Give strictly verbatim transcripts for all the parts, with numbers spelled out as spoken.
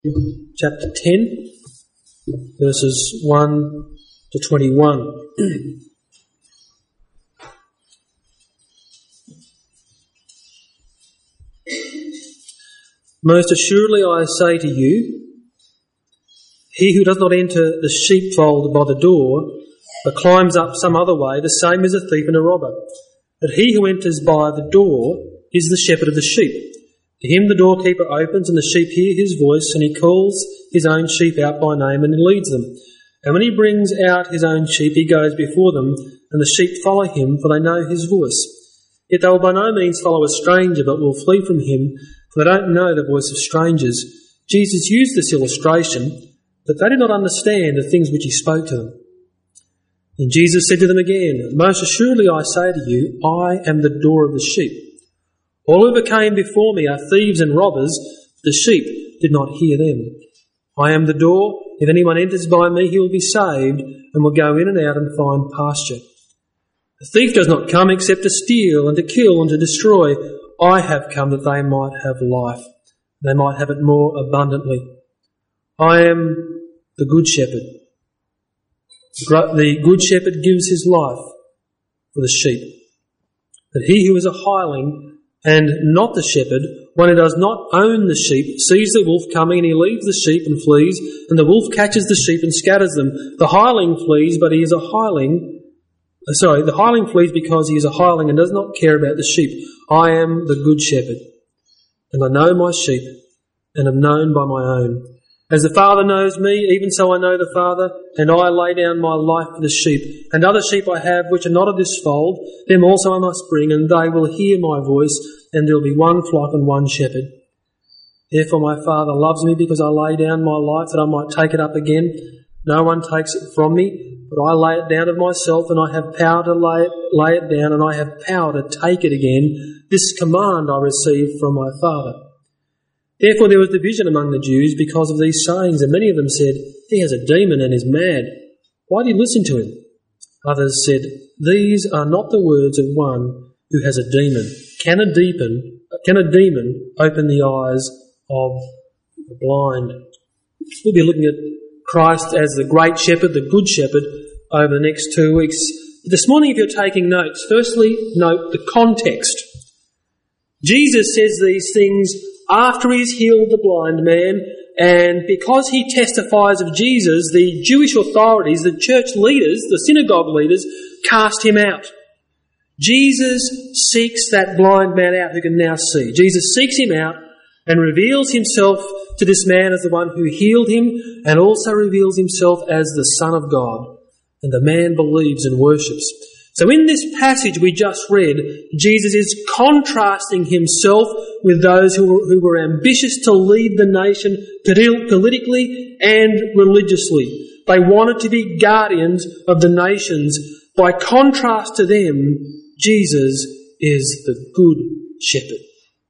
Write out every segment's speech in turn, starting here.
chapter ten, verses one to twenty-one. Most assuredly I say to you, he who does not enter the sheepfold by the door, but climbs up some other way, the same is a thief and a robber. But he who enters by the door is the shepherd of the sheep. To him the doorkeeper opens, and the sheep hear his voice, and he calls his own sheep out by name and leads them. And when he brings out his own sheep, he goes before them, and the sheep follow him, for they know his voice. Yet they will by no means follow a stranger, but will flee from him, for they don't know the voice of strangers. Jesus used this illustration, but they did not understand the things which he spoke to them. And Jesus said to them again, Most assuredly I say to you, I am the door of the sheep. All who came before me are thieves and robbers, the sheep did not hear them. I am the door. If anyone enters by me, he will be saved, and will go in and out and find pasture. The thief does not come except to steal and to kill and to destroy. I have come that they might have life. They might have it more abundantly. I am the good shepherd. The good shepherd gives his life for the sheep. But he who is a hireling and not the shepherd, one who does not own the sheep, sees the wolf coming, and he leaves the sheep and flees, and the wolf catches the sheep and scatters them. The hireling flees, but he is a hireling Sorry, the hireling flees because he is a hireling and does not care about the sheep. I am the good shepherd, and I know my sheep, and am known by my own. As the Father knows me, even so I know the Father, and I lay down my life for the sheep. And other sheep I have which are not of this fold, them also I must bring, and they will hear my voice, and there will be one flock and one shepherd. Therefore my Father loves me, because I lay down my life that I might take it up again. No one takes it from me, but I lay it down of myself, and I have power to lay it, lay it down, and I have power to take it again. This command I received from my Father. Therefore there was division among the Jews because of these sayings, and many of them said, He has a demon and is mad. Why do you listen to him? Others said, These are not the words of one who has a demon. Can a demon, can a demon open the eyes of the blind? We'll be looking at Christ as the great shepherd, the good shepherd, over the next two weeks. This morning, if you're taking notes, firstly, note the context. Jesus says these things after he's healed the blind man, and because he testifies of Jesus, the Jewish authorities, the church leaders, the synagogue leaders, cast him out. Jesus seeks that blind man out who can now see. Jesus seeks him out and reveals himself to this man as the one who healed him, and also reveals himself as the Son of God. And the man believes and worships. So in this passage we just read, Jesus is contrasting himself with those who were, who were ambitious to lead the nation politically and religiously. They wanted to be guardians of the nations. By contrast to them, Jesus is the good shepherd.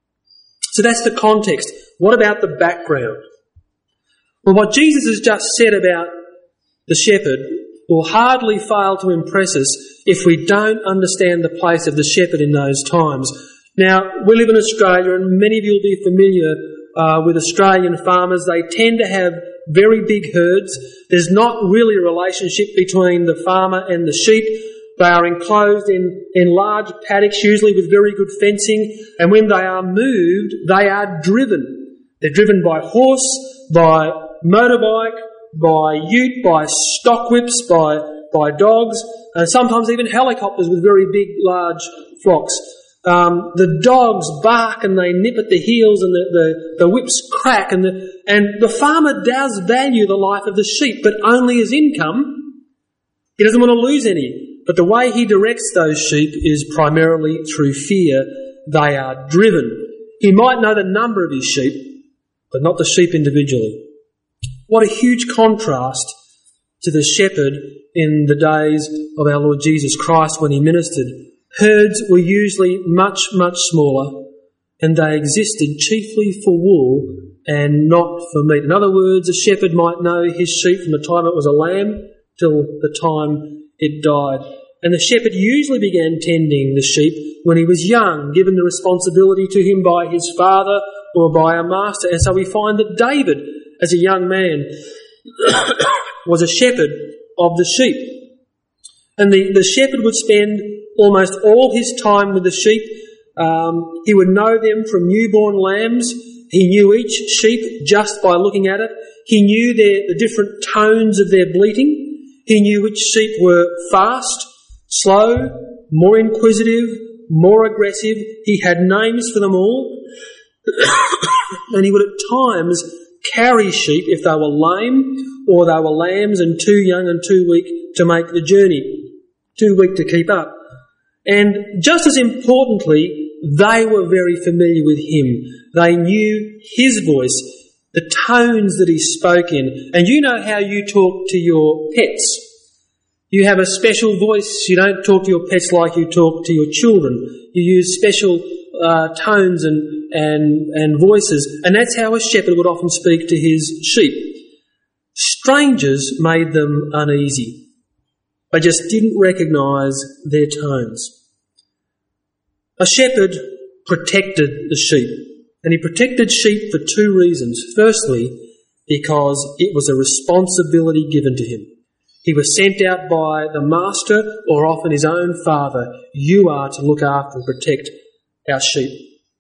So that's the context. What about the background? Well, what Jesus has just said about the shepherd will hardly fail to impress us if we don't understand the place of the shepherd in those times. Now, we live in Australia, and many of you will be familiar uh, with Australian farmers. They tend to have very big herds. There's not really a relationship between the farmer and the sheep. They are enclosed in, in large paddocks, usually with very good fencing, and when they are moved, they are driven. They're driven by horse, by motorbike, by ute, by stock whips, by, by dogs, and sometimes even helicopters with very big, large flocks. Um, the dogs bark and they nip at the heels, and the, the, the whips crack, and the, and the farmer does value the life of the sheep, but only as income. He doesn't want to lose any. But the way he directs those sheep is primarily through fear. They are driven. He might know the number of his sheep, but not the sheep individually. What a huge contrast to the shepherd in the days of our Lord Jesus Christ when he ministered. Herds were usually much, much smaller, and they existed chiefly for wool and not for meat. In other words, a shepherd might know his sheep from the time it was a lamb till the time it died. And the shepherd usually began tending the sheep when he was young, given the responsibility to him by his father or by a master. And so we find that David, as a young man, was a shepherd of the sheep. And the, the shepherd would spend almost all his time with the sheep. Um, he would know them from newborn lambs. He knew each sheep just by looking at it. He knew their, the different tones of their bleating. He knew which sheep were fast, slow, more inquisitive, more aggressive. He had names for them all. And he would at times carry sheep if they were lame or they were lambs and too young and too weak to make the journey, too weak to keep up. And just as importantly, they were very familiar with him. They knew his voice, the tones that he spoke in. And you know how you talk to your pets. You have a special voice. You don't talk to your pets like you talk to your children. You use special uh, tones and, and, and voices. And that's how a shepherd would often speak to his sheep. Strangers made them uneasy. They just didn't recognise their tones. A shepherd protected the sheep, and he protected sheep for two reasons. Firstly, because it was a responsibility given to him. He was sent out by the master or often his own father. You are to look after and protect our sheep.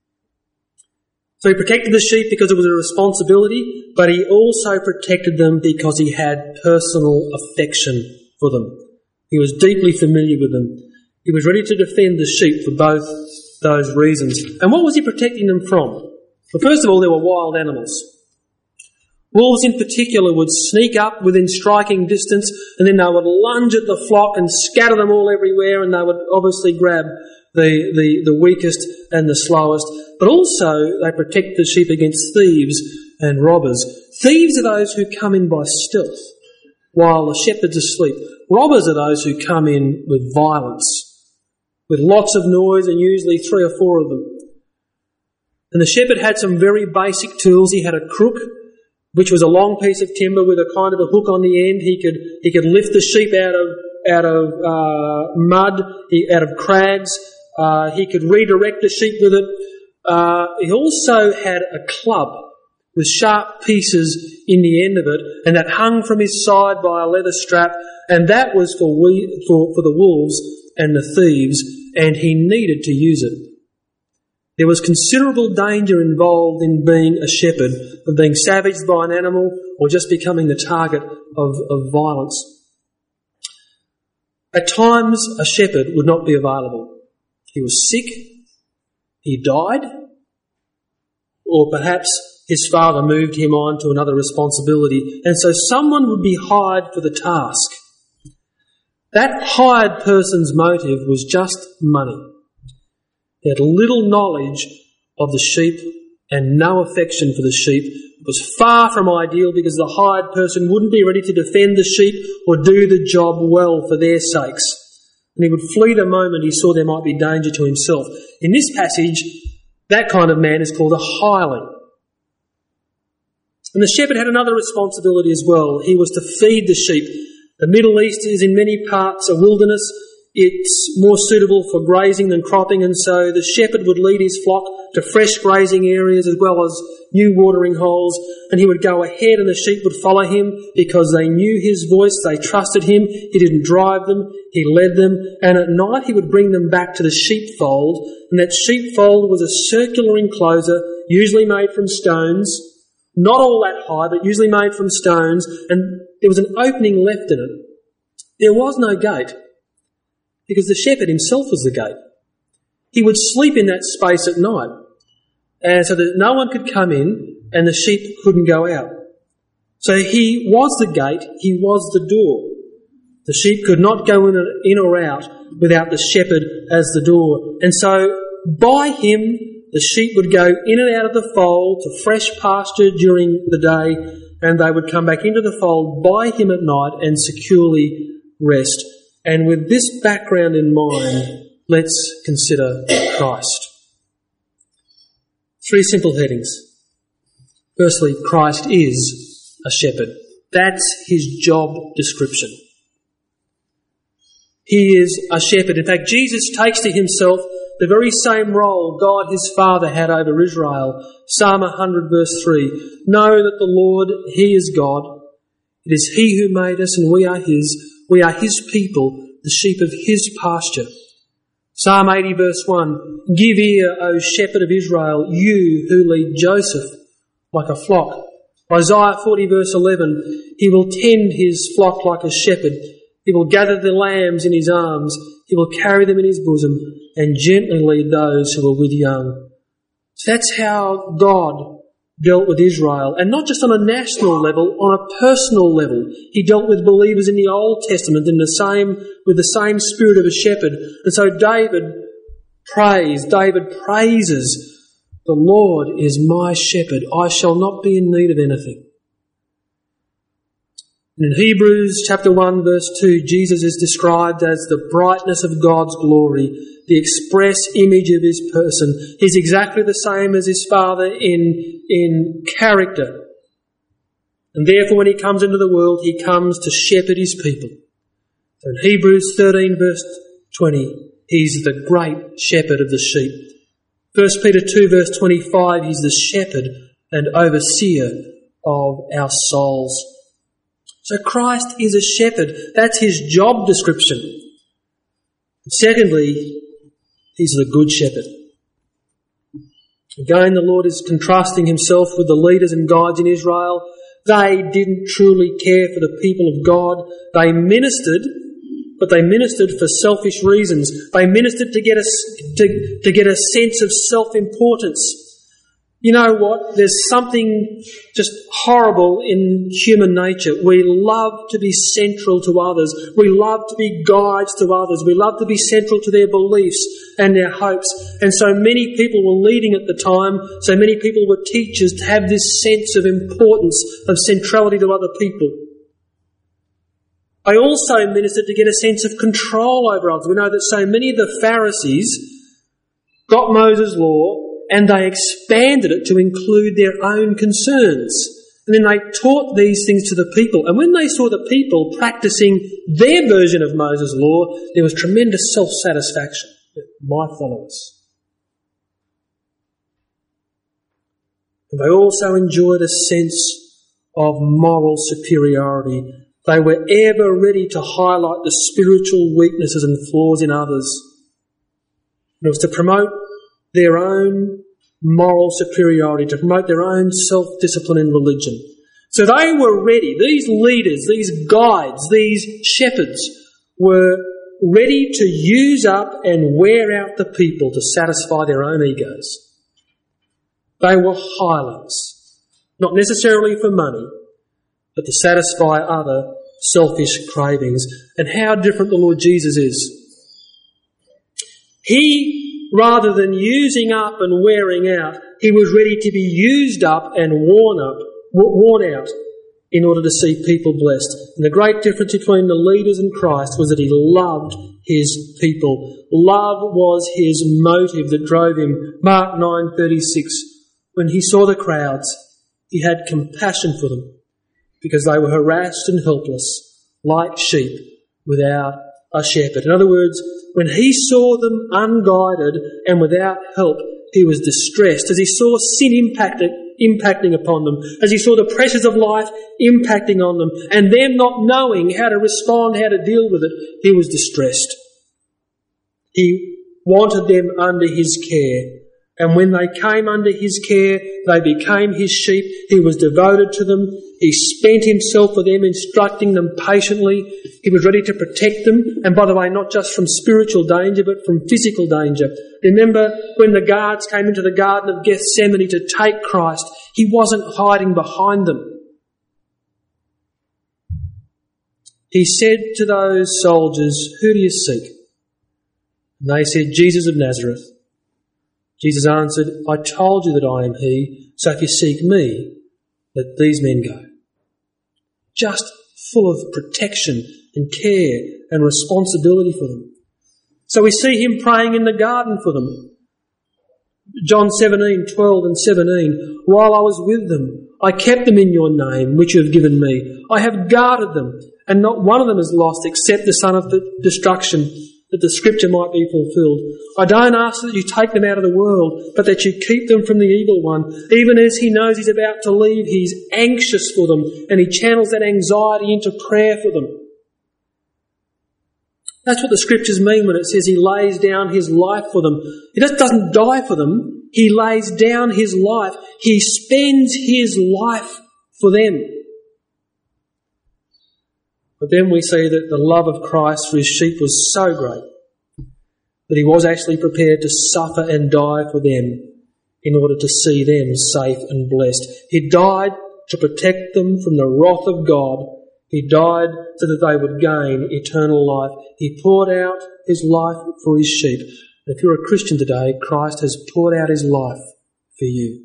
So he protected the sheep because it was a responsibility, but he also protected them because he had personal affection for them. He was deeply familiar with them. He was ready to defend the sheep for both those reasons. And what was he protecting them from? Well, first of all, there were wild animals. Wolves in particular would sneak up within striking distance, and then they would lunge at the flock and scatter them all everywhere, and they would obviously grab the, the, the weakest and the slowest. But also they protect the sheep against thieves and robbers. Thieves are those who come in by stealth while the shepherd's asleep. Robbers are those who come in with violence, with lots of noise and usually three or four of them. And the shepherd had some very basic tools. He had a crook, which was a long piece of timber with a kind of a hook on the end. He could he could lift the sheep out of out of uh, mud, he, out of crags. Uh, he could redirect the sheep with it. Uh, he also had a club with sharp pieces in the end of it, and that hung from his side by a leather strap, and that was for we for, for the wolves and the thieves, and he needed to use it. There was considerable danger involved in being a shepherd, of being savaged by an animal or just becoming the target of, of violence. At times, a shepherd would not be available. He was sick, he died, or perhaps his father moved him on to another responsibility, and so someone would be hired for the task. That hired person's motive was just money. He had little knowledge of the sheep and no affection for the sheep. It was far from ideal because the hired person wouldn't be ready to defend the sheep or do the job well for their sakes. And he would flee the moment he saw there might be danger to himself. In this passage, that kind of man is called a hireling. And the shepherd had another responsibility as well. He was to feed the sheep. The Middle East is in many parts a wilderness. It's more suitable for grazing than cropping, and so the shepherd would lead his flock to fresh grazing areas as well as new watering holes, and he would go ahead and the sheep would follow him because they knew his voice, they trusted him, he didn't drive them, he led them, and at night he would bring them back to the sheepfold, and that sheepfold was a circular enclosure, usually made from stones, not all that high, but usually made from stones, and there was an opening left in it. There was no gate, because the shepherd himself was the gate. He would sleep in that space at night, and so that no one could come in and the sheep couldn't go out. So he was the gate, he was the door. The sheep could not go in, in or out without the shepherd as the door. And so by him, the sheep would go in and out of the fold to fresh pasture during the day, and they would come back into the fold by him at night and securely rest. And with this background in mind, let's consider Christ. Three simple headings. Firstly, Christ is a shepherd. That's his job description. He is a shepherd. In fact, Jesus takes to himself the very same role God his Father had over Israel. Psalm one hundred verse three. Know that the Lord, he is God. It is he who made us and we are his. We are his people, the sheep of his pasture. Psalm eighty verse one. Give ear, O shepherd of Israel, you who lead Joseph like a flock. Isaiah forty verse eleven. He will tend his flock like a shepherd. He will gather the lambs in his arms. He will carry them in his bosom and gently lead those who are with young. So that's how God dealt with Israel, and not just on a national level, on a personal level. He dealt with believers in the Old Testament in the same, with the same spirit of a shepherd. And so David prays, David praises, the Lord is my shepherd. I shall not be in need of anything. In Hebrews chapter one verse two, Jesus is described as the brightness of God's glory, the express image of his person. He's exactly the same as his Father in, in character. And therefore when he comes into the world, he comes to shepherd his people. So in Hebrews thirteen verse twenty, he's the great shepherd of the sheep. First Peter two verse twenty-five, he's the shepherd and overseer of our souls. So Christ is a shepherd. That's his job description. Secondly, he's the good shepherd. Again, the Lord is contrasting himself with the leaders and guides in Israel. They didn't truly care for the people of God. They ministered, but they ministered for selfish reasons. They ministered to get a, to, to get a sense of self-importance. You know what? There's something just horrible in human nature. We love to be central to others. We love to be guides to others. We love to be central to their beliefs and their hopes. And so many people were leading at the time. So many people were teachers to have this sense of importance, of centrality to other people. I also ministered to get a sense of control over others. We know that so many of the Pharisees got Moses' law, and they expanded it to include their own concerns. And then they taught these things to the people. And when they saw the people practicing their version of Moses' law, there was tremendous self-satisfaction. My followers. And they also enjoyed a sense of moral superiority. They were ever ready to highlight the spiritual weaknesses and flaws in others. And it was to promote their own moral superiority, to promote their own self-discipline in religion. So they were ready, these leaders, these guides, these shepherds were ready to use up and wear out the people to satisfy their own egos. They were hirelings, not necessarily for money, but to satisfy other selfish cravings. And how different the Lord Jesus is. He, rather than using up and wearing out, he was ready to be used up and worn up, worn out in order to see people blessed. And the great difference between the leaders and Christ was that he loved his people. Love was his motive that drove him. Mark nine thirty-six, when he saw the crowds, he had compassion for them because they were harassed and helpless, like sheep without a shepherd. In other words, when he saw them unguided and without help, he was distressed. As he saw sin impacted, impacting upon them, as he saw the pressures of life impacting on them, and them not knowing how to respond, how to deal with it, he was distressed. He wanted them under his care. And when they came under his care, they became his sheep. He was devoted to them. He spent himself for them, instructing them patiently. He was ready to protect them. And by the way, not just from spiritual danger, but from physical danger. Remember when the guards came into the Garden of Gethsemane to take Christ, he wasn't hiding behind them. He said to those soldiers, "Who do you seek?" And they said, "Jesus of Nazareth." Jesus answered, "I told you that I am he, so if you seek me, let these men go." Just full of protection and care and responsibility for them. So we see him praying in the garden for them. John seventeen, twelve and seventeen, "While I was with them, I kept them in your name, which you have given me. I have guarded them, and not one of them is lost except the son of destruction, that the scripture might be fulfilled. I don't ask that you take them out of the world, but that you keep them from the evil one. Even as he knows he's about to leave, he's anxious for them, and he channels that anxiety into prayer for them. That's what the scriptures mean when it says he lays down his life for them. He just doesn't die for them. He lays down his life. He spends his life for them. But then we see that the love of Christ for his sheep was so great that he was actually prepared to suffer and die for them in order to see them safe and blessed. He died to protect them from the wrath of God. He died so that they would gain eternal life. He poured out his life for his sheep. And if you're a Christian today, Christ has poured out his life for you.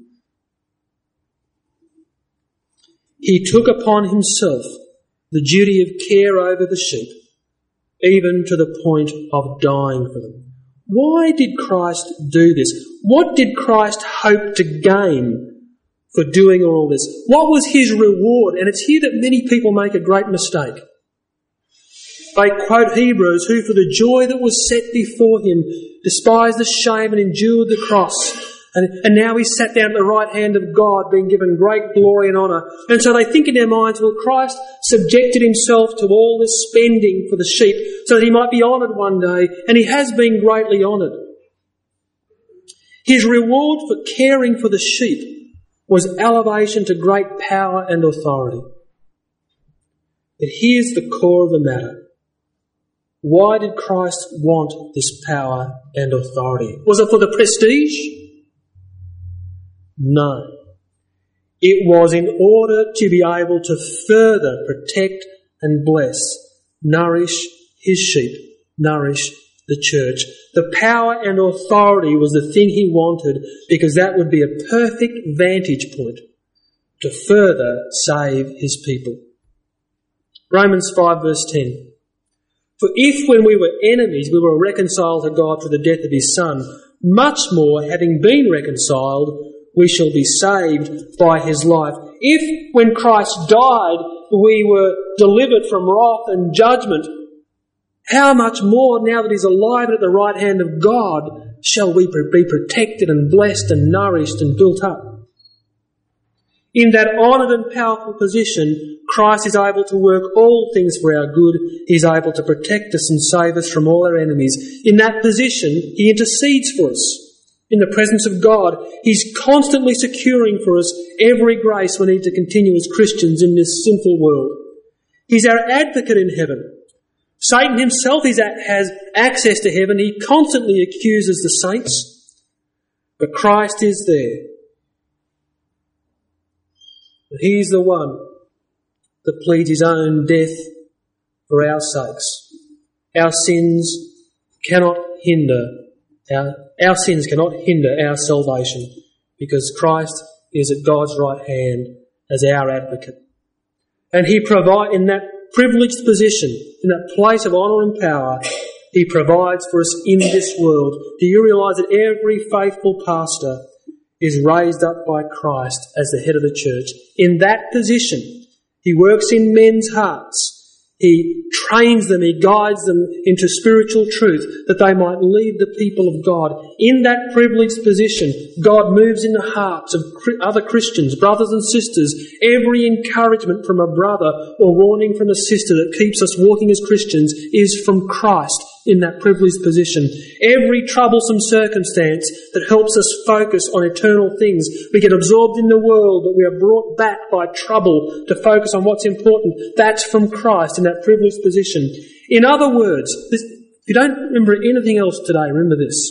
He took upon himself the duty of care over the sheep, even to the point of dying for them. Why did Christ do this? What did Christ hope to gain for doing all this? What was his reward? And it's here that many people make a great mistake. They quote Hebrews, who for the joy that was set before him despised the shame and endured the cross. And, and now he's sat down at the right hand of God, being given great glory and honour. And so they think in their minds, well, Christ subjected himself to all this spending for the sheep so that he might be honoured one day, and he has been greatly honoured. His reward for caring for the sheep was elevation to great power and authority. But here's the core of the matter. Why did Christ want this power and authority? Was it for the prestige? No. It was in order to be able to further protect and bless, nourish his sheep, nourish the church. The power and authority was the thing he wanted because that would be a perfect vantage point to further save his people. Romans five verse ten. For if when we were enemies we were reconciled to God through the death of his Son, much more, having been reconciled, we shall be saved by his life. If when Christ died we were delivered from wrath and judgment, how much more now that he's alive at the right hand of God shall we be protected and blessed and nourished and built up? In that honoured and powerful position, Christ is able to work all things for our good. He's able to protect us and save us from all our enemies. In that position, he intercedes for us. In the presence of God, he's constantly securing for us every grace we need to continue as Christians in this sinful world. He's our advocate in heaven. Satan himself is at, has access to heaven. He constantly accuses the saints. But Christ is there. But he's the one that pleads his own death for our sakes. Our sins cannot hinder our, our sins cannot hinder our salvation because Christ is at God's right hand as our advocate. And he provides in that privileged position, in that place of honour and power, he provides for us in this world. Do you realise that every faithful pastor is raised up by Christ as the head of the church? In that position, he works in men's hearts. He trains them, he guides them into spiritual truth that they might lead the people of God. In that privileged position, God moves in the hearts of other Christians, brothers and sisters. Every encouragement from a brother or warning from a sister that keeps us walking as Christians is from Christ in that privileged position. Every troublesome circumstance that helps us focus on eternal things. We get absorbed in the world, but we are brought back by trouble to focus on what's important. That's from Christ in that privileged position. In other words, this, if you don't remember anything else today, remember this.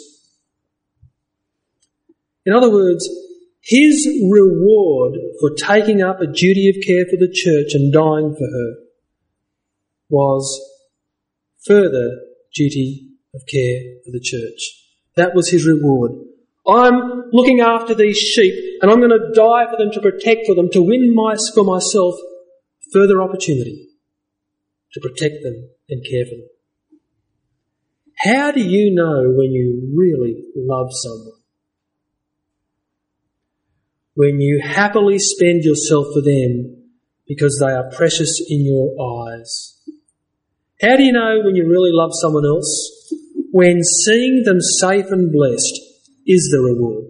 In other words, his reward for taking up a duty of care for the church and dying for her was further duty of care for the church. That was his reward. I'm looking after these sheep and I'm going to die for them, to protect for them, to win my, for myself further opportunity to protect them and care for them. How do you know when you really love someone? When you happily spend yourself for them because they are precious in your eyes. How do you know when you really love someone else? when seeing them safe and blessed is the reward.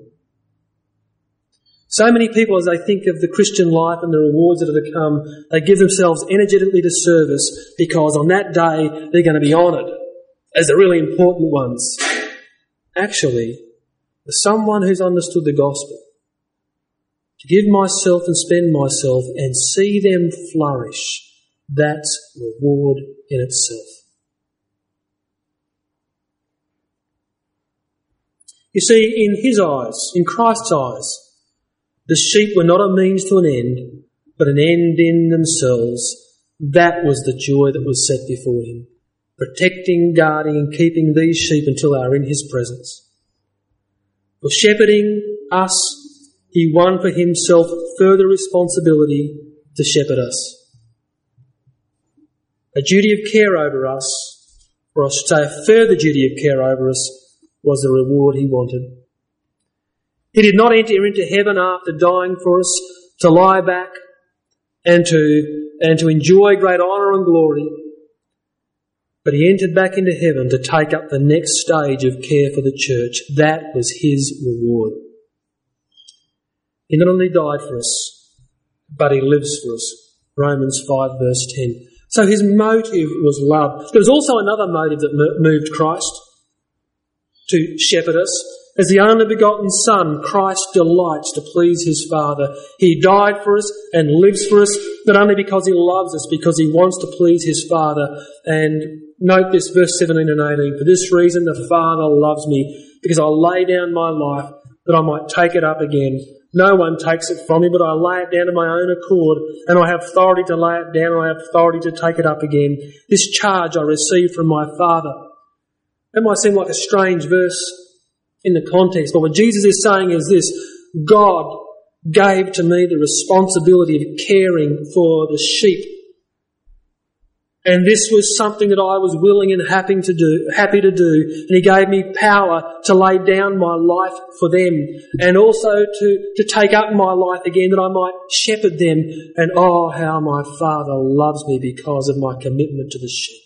So many people, as they think of the Christian life and the rewards that are to come, they give themselves energetically to service because on that day they're going to be honoured as the really important ones. Actually, for someone who's understood the gospel, to give myself and spend myself and see them flourish, that's reward in itself. You see, in his eyes, in Christ's eyes, the sheep were not a means to an end, but an end in themselves. That was the joy that was set before him, protecting, guarding and keeping these sheep until they are in his presence. For shepherding us, he won for himself further responsibility to shepherd us. A duty of care over us, or I should say a further duty of care over us, was the reward he wanted. He did not enter into heaven after dying for us to lie back and to, and to enjoy great honour and glory, but he entered back into heaven to take up the next stage of care for the church. That was his reward. He not only died for us, but he lives for us. Romans five verse ten. So his motive was love. There was also another motive that moved Christ to shepherd us. As the only begotten Son, Christ delights to please his Father. He died for us and lives for us, not only because he loves us, because he wants to please his Father. And note this, verse seventeen and eighteen. For this reason the Father loves me, because I lay down my life that I might take it up again. No one takes it from me, but I lay it down of my own accord, and I have authority to lay it down, and I have authority to take it up again. This charge I received from my Father. That might seem like a strange verse in the context, but what Jesus is saying is this: God gave to me the responsibility of caring for the sheep. And this was something that I was willing and happy to do, happy to do. And he gave me power to lay down my life for them, and also to, to take up my life again that I might shepherd them. And oh, how my Father loves me because of my commitment to the sheep.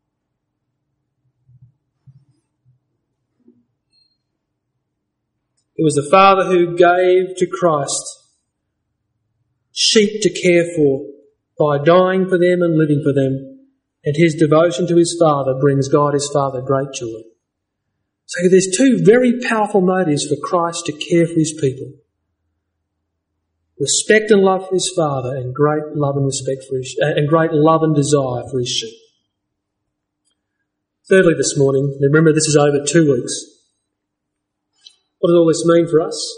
It was the Father who gave to Christ sheep to care for by dying for them and living for them. And his devotion to his Father brings God his Father great joy. So there's two very powerful motives for Christ to care for his people. Respect and love for his Father, and great love and respect for his, and great love and desire for his sheep. Thirdly this morning, remember this is over two weeks. What does all this mean for us?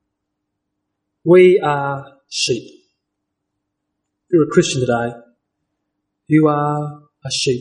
We are sheep. If you're a Christian today, you are a sheep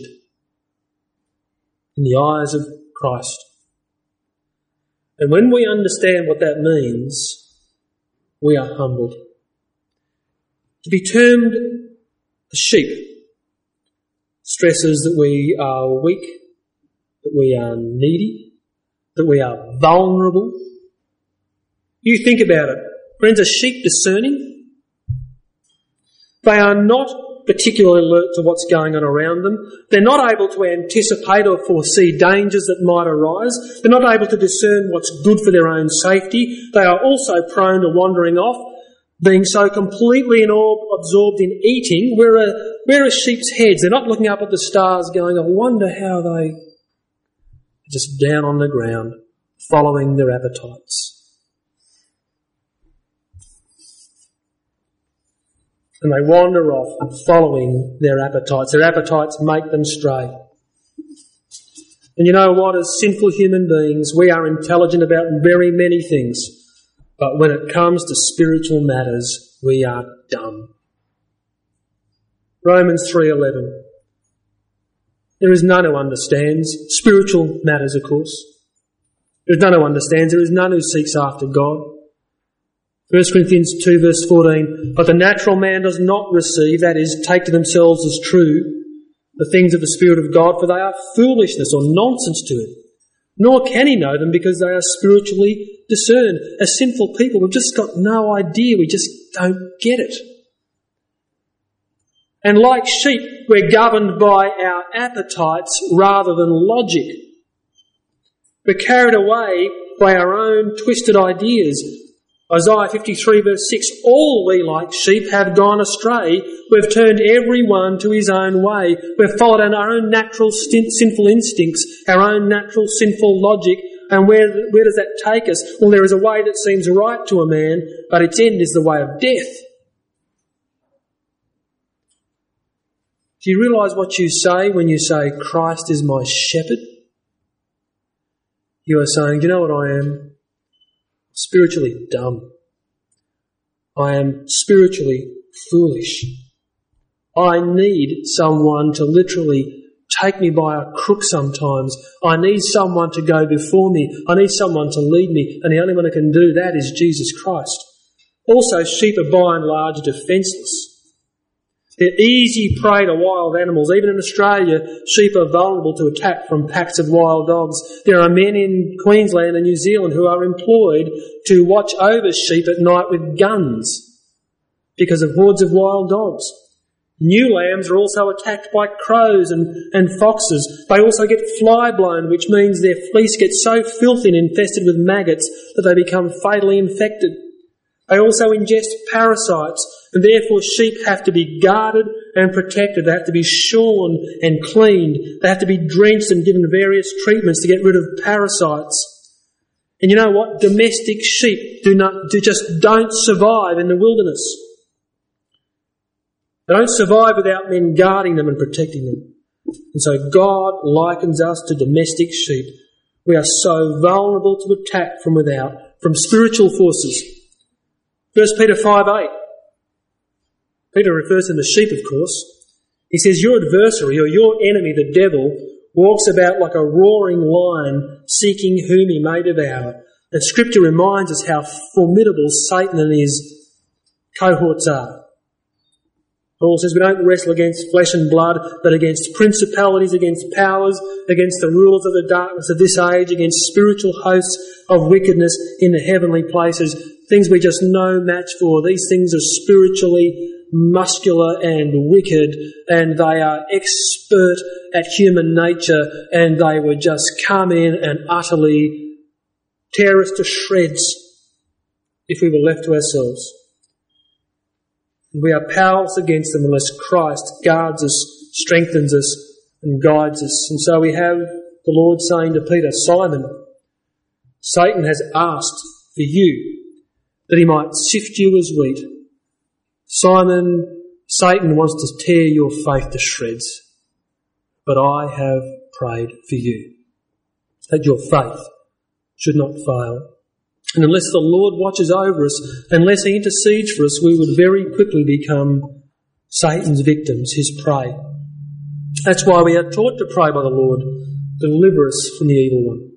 in the eyes of Christ. And when we understand what that means, we are humbled. To be termed a sheep stresses that we are weak, that we are needy, that we are vulnerable. You think about it. Friends, are sheep discerning? They are not particularly alert to what's going on around them. They're not able to anticipate or foresee dangers that might arise. They're not able to discern what's good for their own safety. They are also prone to wandering off, being so completely absorbed in eating. Where are, where are sheep's heads? They're not looking up at the stars going, I wonder how they... Just down on the ground, following their appetites. And they wander off following their appetites. Their appetites make them stray. And you know what? As sinful human beings, we are intelligent about very many things. But when it comes to spiritual matters, we are dumb. Romans three eleven. There is none who understands. Spiritual matters, of course. There is none who understands. There is none who seeks after God. First Corinthians two verse fourteen. But the natural man does not receive, that is, take to themselves as true, the things of the Spirit of God, for they are foolishness or nonsense to him. Nor can he know them because they are spiritually discerned. As sinful people, we've just got no idea. We just don't get it. And like sheep, we're governed by our appetites rather than logic. We're carried away by our own twisted ideas. Isaiah fifty-three verse six, all we like sheep have gone astray. We've turned every one to his own way. We've followed our own natural sinful instincts, our own natural sinful logic. And where, where does that take us? Well, there is a way that seems right to a man, but its end is the way of death. Do you realise what you say when you say, Christ is my shepherd? You are saying, do you know what I am? Spiritually dumb. I am spiritually foolish. I need someone to literally take me by a crook sometimes. I need someone to go before me. I need someone to lead me. And the only one who can do that is Jesus Christ. Also, sheep are by and large defenceless. They're easy prey to wild animals. Even in Australia, sheep are vulnerable to attack from packs of wild dogs. There are men in Queensland and New Zealand who are employed to watch over sheep at night with guns because of hordes of wild dogs. New lambs are also attacked by crows and, and foxes. They also get fly-blown, which means their fleece gets so filthy and infested with maggots that they become fatally infected. They also ingest parasites, and therefore sheep have to be guarded and protected. They have to be shorn and cleaned. They have to be drenched and given various treatments to get rid of parasites. And you know what? Domestic sheep do not, do just don't survive in the wilderness. They don't survive without men guarding them and protecting them. And so God likens us to domestic sheep. We are so vulnerable to attack from without, from spiritual forces. First Peter five eight. Peter refers to the sheep, of course. He says, your adversary or your enemy, the devil, walks about like a roaring lion, seeking whom he may devour. And Scripture reminds us how formidable Satan and his cohorts are. Paul says we don't wrestle against flesh and blood, but against principalities, against powers, against the rulers of the darkness of this age, against spiritual hosts of wickedness in the heavenly places. Things we just no match for. These things are spiritually muscular and wicked, and they are expert at human nature, and they would just come in and utterly tear us to shreds if we were left to ourselves. We are powerless against them unless Christ guards us, strengthens us, and guides us. And so we have the Lord saying to Peter, Simon, Satan has asked for you that he might sift you as wheat. Simon, Satan wants to tear your faith to shreds, but I have prayed for you, that your faith should not fail. And unless the Lord watches over us, unless he intercedes for us, we would very quickly become Satan's victims, his prey. That's why we are taught to pray by the Lord, deliver us from the evil one.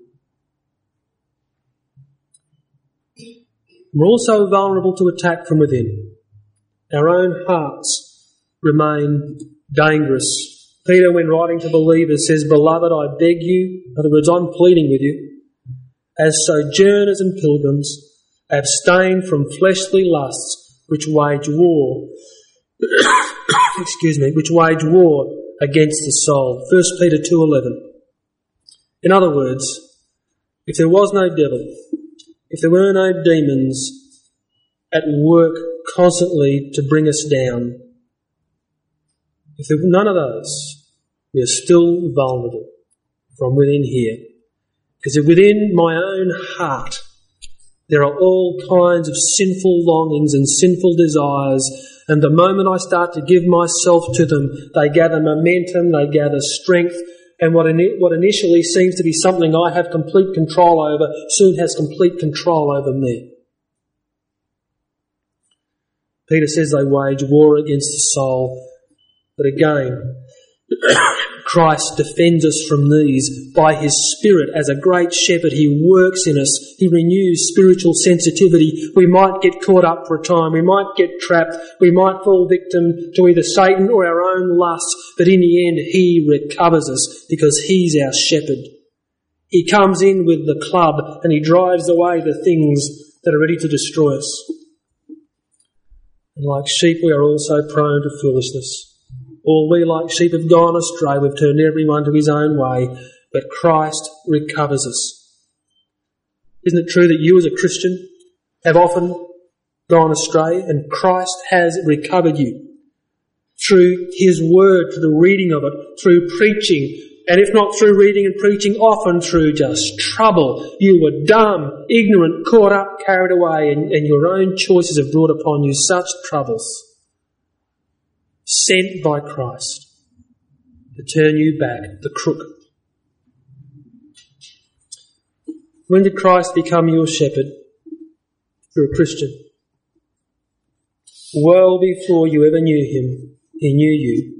We're also vulnerable to attack from within. Our own hearts remain dangerous. Peter, when writing to believers, says, Beloved, I beg you, in other words, I'm pleading with you, as sojourners and pilgrims, abstain from fleshly lusts which wage war, excuse me, which wage war against the soul. First Peter two eleven. In other words, if there was no devil, if there were no demons at work constantly to bring us down, if there were none of those, we are still vulnerable from within here. Because within my own heart, there are all kinds of sinful longings and sinful desires, and the moment I start to give myself to them, they gather momentum, they gather strength, and what, in, what initially seems to be something I have complete control over soon has complete control over me. Peter says they wage war against the soul, but again, Christ defends us from these by his Spirit. As a great shepherd, he works in us. He renews spiritual sensitivity. We might get caught up for a time. We might get trapped. We might fall victim to either Satan or our own lusts. But in the end, he recovers us because he's our shepherd. He comes in with the club and he drives away the things that are ready to destroy us. And like sheep, we are also prone to foolishness. All we like sheep have gone astray. We've turned everyone to his own way, but Christ recovers us. Isn't it true that you as a Christian have often gone astray and Christ has recovered you through His Word, through the reading of it, through preaching, and if not through reading and preaching, often through just trouble. You were dumb, ignorant, caught up, carried away, and, and your own choices have brought upon you such troubles. Sent by Christ to turn you back, the crook. When did Christ become your shepherd? You're a Christian. Well before you ever knew Him, He knew you.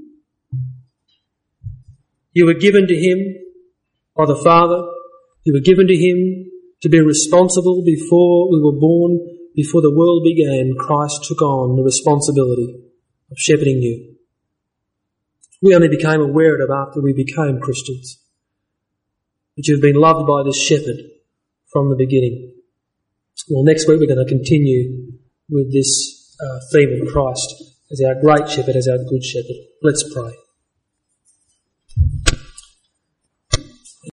You were given to Him by the Father. You were given to Him to be responsible before we were born, before the world began. Christ took on the responsibility of shepherding you. We only became aware of it after we became Christians. But you've been loved by this shepherd from the beginning. Well, next week we're going to continue with this uh, theme of Christ as our great shepherd, as our good shepherd. Let's pray.